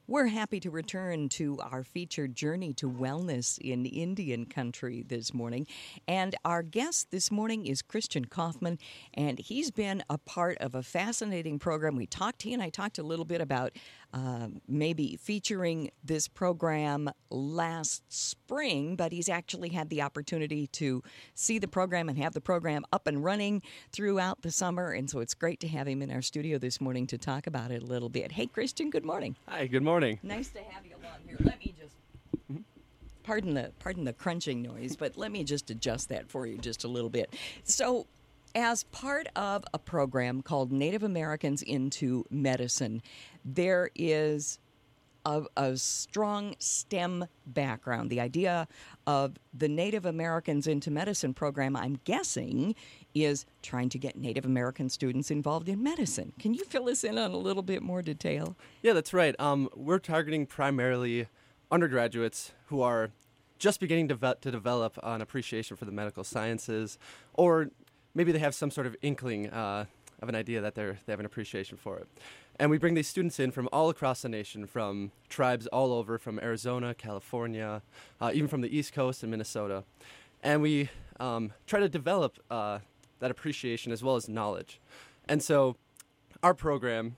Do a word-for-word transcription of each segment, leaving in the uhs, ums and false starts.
We're happy to return to our featured journey to wellness in Indian country this morning. And our guest this morning is Christian Kaufman, and he's been a part of a fascinating program. We talked, he and I talked a little bit about uh, maybe featuring this program last spring, but he's actually had the opportunity to see the program and have the program up and running throughout the summer. And so it's great to have him in our studio this morning to talk about it a little bit. Hey, Christian, good morning. Hi, good morning. Nice to have you along here. Let me just pardon the pardon the crunching noise, but let me just adjust that for you just a little bit. So, as part of a program called Native Americans into Medicine, there is a, a strong STEM background. The idea of the Native Americans into Medicine program, I'm guessing, is trying to get Native American students involved in medicine. Can you fill us in on a little bit more detail? Yeah, that's right. Um, we're targeting primarily undergraduates who are just beginning to, ve- to develop an appreciation for the medical sciences, or maybe they have some sort of inkling uh, of an idea that they're, they have an appreciation for it. And we bring these students in from all across the nation, from tribes all over, from Arizona, California, uh, even from the East Coast and Minnesota. And we um, try to develop uh, that appreciation as well as knowledge. And so our program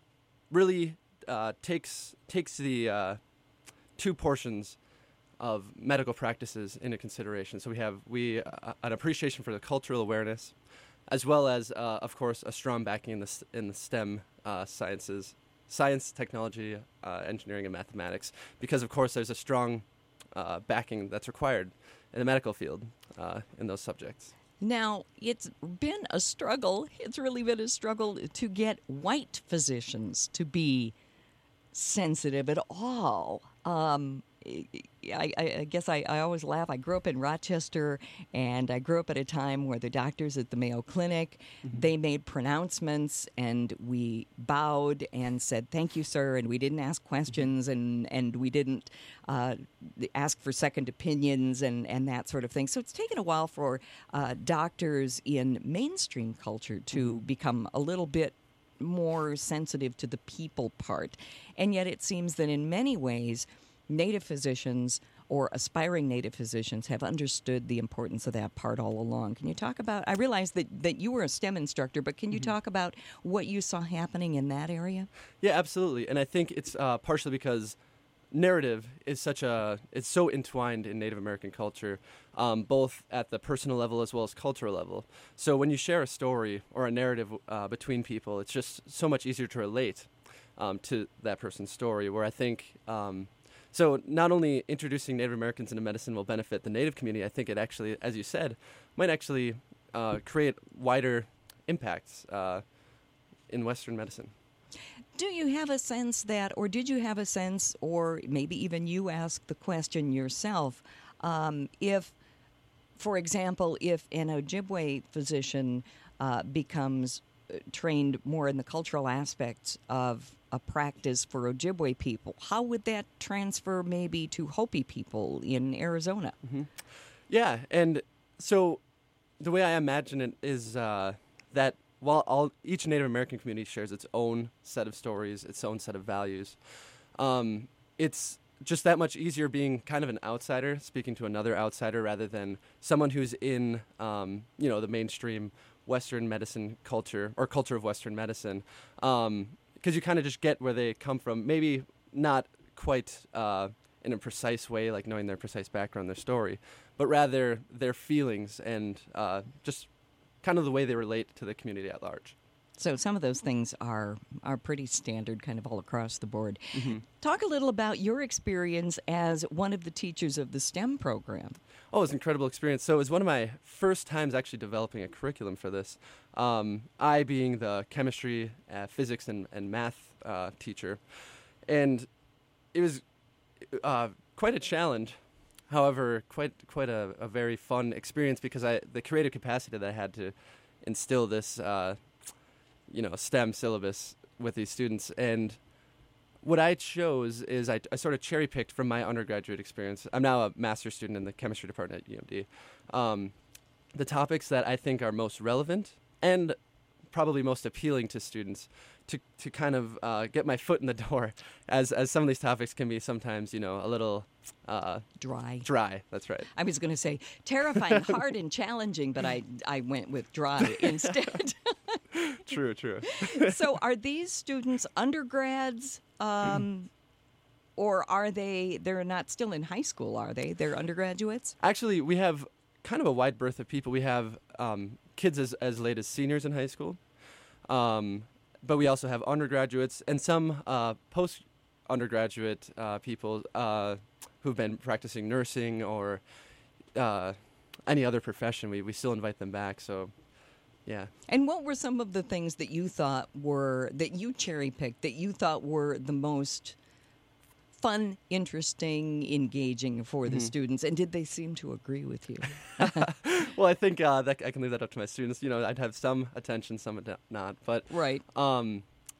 really uh, takes takes the uh, two portions of medical practices into consideration. So we have we uh, an appreciation for the cultural awareness, as well as, uh, of course, a strong backing in the s- in the STEM uh, sciences, science, technology, uh, engineering, and mathematics, because, of course, there's a strong uh, backing that's required in the medical field uh, in those subjects. Now, it's been a struggle. It's really been a struggle to get white physicians to be sensitive at all. Um, I, I, I guess I, I always laugh. I grew up in Rochester, and I grew up at a time where the doctors at the Mayo Clinic, mm-hmm. they made pronouncements, and we bowed and said, "Thank you, sir," and we didn't ask questions, and, and we didn't uh, ask for second opinions and, and that sort of thing. So it's taken a while for uh, doctors in mainstream culture to mm-hmm. become a little bit more sensitive to the people part. And yet it seems that in many ways, Native physicians or aspiring Native physicians have understood the importance of that part all along. Can you talk about, I realize that, that you were a STEM instructor, but can you mm-hmm. talk about what you saw happening in that area? Yeah, absolutely. And I think it's uh, partially because narrative is such a, it's so entwined in Native American culture, um, both at the personal level as well as cultural level. So when you share a story or a narrative uh, between people, it's just so much easier to relate um, to that person's story, where I think, um, so not only introducing Native Americans into medicine will benefit the Native community, I think it actually, as you said, might actually uh, create wider impacts uh, in Western medicine. Do you have a sense that, or did you have a sense, or maybe even you asked the question yourself, um, if, for example, if an Ojibwe physician uh, becomes trained more in the cultural aspects of a practice for Ojibwe people, how would that transfer maybe to Hopi people in Arizona? Mm-hmm. Yeah, and so the way I imagine it is uh, that while all each Native American community shares its own set of stories, its own set of values, um, it's just that much easier being kind of an outsider, speaking to another outsider, rather than someone who's in, um, you know, the mainstream Western medicine culture or culture of Western medicine, because um, you kind of just get where they come from. Maybe not quite uh, in a precise way, like knowing their precise background, their story, but rather their feelings and uh, just kind of the way they relate to the community at large. So some of those things are are pretty standard kind of all across the board. Mm-hmm. Talk a little about your experience as one of the teachers of the STEM program. Oh, it was an incredible experience. So it was one of my first times actually developing a curriculum for this. Um, I being the chemistry, uh, physics, and, and math uh, teacher. And it was uh, quite a challenge. However, quite quite a, a very fun experience, because I the creative capacity that I had to instill this, uh, you know, STEM syllabus with these students. And what I chose is I, I sort of cherry picked from my undergraduate experience. I'm now a master's student in the chemistry department at U M D. Um, the topics that I think are most relevant and probably most appealing to students to to kind of uh, get my foot in the door, as as some of these topics can be sometimes, you know, a little uh, Dry. dry. That's right. I was going to say terrifying, hard, and challenging, but I, I went with dry instead. True, true. So are these students undergrads, um, or are they, they're not still in high school, are they? They're undergraduates? Actually, we have kind of a wide berth of people. We have um, kids as, as late as seniors in high school, um, but we also have undergraduates and some uh, post-undergraduate uh, people uh, who've been practicing nursing or uh, any other profession. We, we still invite them back, so yeah. And what were some of the things that you thought were, that you cherry-picked, that you thought were the most fun, interesting, engaging for the Mhm. students? And did they seem to agree with you? Well, I think uh, that I can leave that up to my students. You know, I'd have some attention, some ad- not. But Right. um,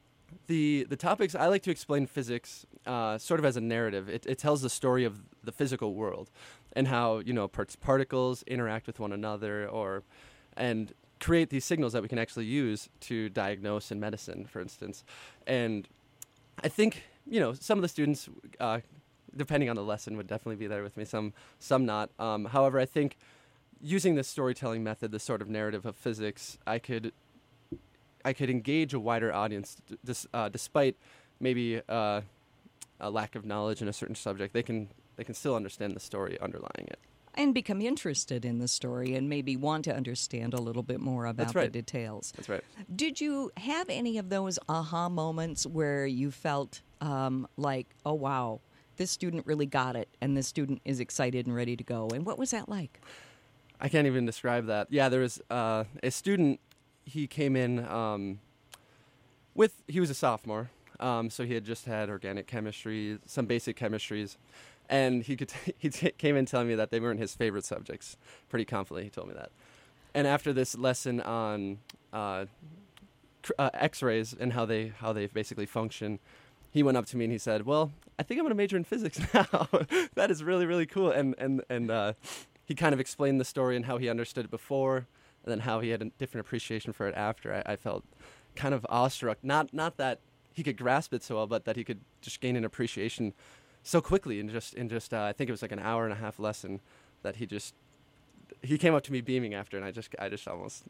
the the topics, I like to explain physics uh, sort of as a narrative. It, it tells the story of the physical world and how, you know, parts, particles interact with one another, or and create these signals that we can actually use to diagnose in medicine, for instance. And I think, you know, some of the students, uh, depending on the lesson, would definitely be there with me, some some not. Um, however, I think using this storytelling method, this sort of narrative of physics, I could I could engage a wider audience, d- dis, uh, despite maybe uh, a lack of knowledge in a certain subject. They can they can still understand the story underlying it. And become interested in the story and maybe want to understand a little bit more about That's right. the details. That's right. Did you have any of those aha moments where you felt um, like, oh, wow, this student really got it and this student is excited and ready to go? And what was that like? I can't even describe that. Yeah, there was uh, a student. He came in um, with, he was a sophomore, um, so he had just had organic chemistry, some basic chemistries, and he could t- he t- came in telling me that they weren't his favorite subjects. Pretty confidently, he told me that. And after this lesson on uh, cr- uh, X-rays and how they how they basically function, he went up to me and he said, "Well, I think I'm going to major in physics now." That is really really cool. And and and uh, he kind of explained the story and how he understood it before, and then how he had a different appreciation for it after. I, I felt kind of awestruck. Not not that he could grasp it so well, but that he could just gain an appreciation so quickly in just in just uh, I think it was like an hour and a half lesson that he just he came up to me beaming after, and I just I just almost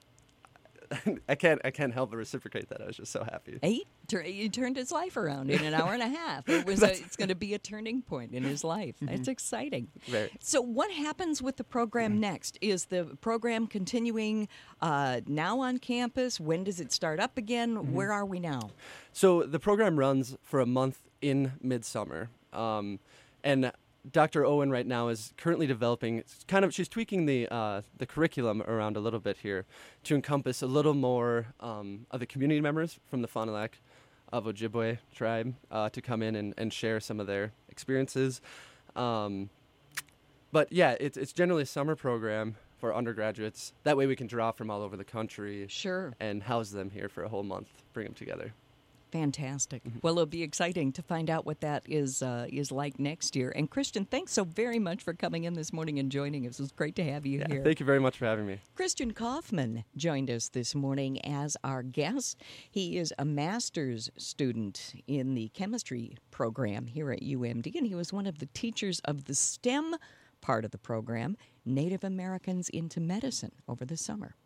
I can't I can't help but reciprocate that. I was just so happy. Eight? Tur- You turned his life around in an hour and a half. It was a, it's going to be a turning point in his life. That's exciting. Very. So what happens with the program next? Is the program continuing uh, now on campus? When does it start up again? Where are we now? So the program runs for a month in midsummer, um, and Doctor Owen right now is currently developing kind of, she's tweaking the uh, the curriculum around a little bit here to encompass a little more um, of the community members from the Fond du Lac of Ojibwe tribe uh, to come in and, and share some of their experiences. Um, but yeah, it's it's generally a summer program for undergraduates. That way we can draw from all over the country Sure. and house them here for a whole month, bring them together. Fantastic. Well, it'll be exciting to find out what that is uh, is like next year. And Christian, thanks so very much for coming in this morning and joining us. It was great to have you Yeah, here. thank you very much for having me. Christian Kaufman joined us this morning as our guest. He is a master's student in the chemistry program here at U M D, and he was one of the teachers of the STEM part of the program, Native Americans into Medicine, over the summer.